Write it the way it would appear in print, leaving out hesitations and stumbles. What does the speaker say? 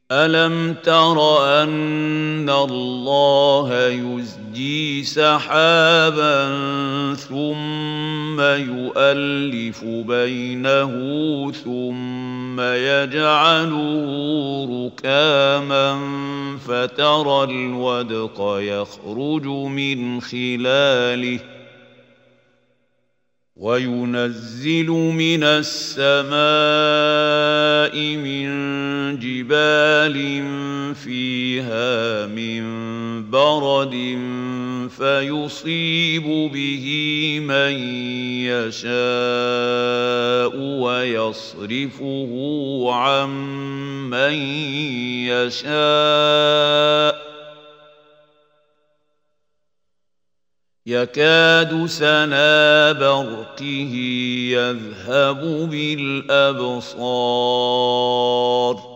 ألم تر أن الله يزجي سحابا ثم يؤلف بينه ثم يجعله ركاما فترى الودق يخرج من خلاله وينزل من السماء من جبال فيها من برد فيصيب به من يشاء ويصرفه عن من يشاء يكاد سنا برقه يذهب بالأبصار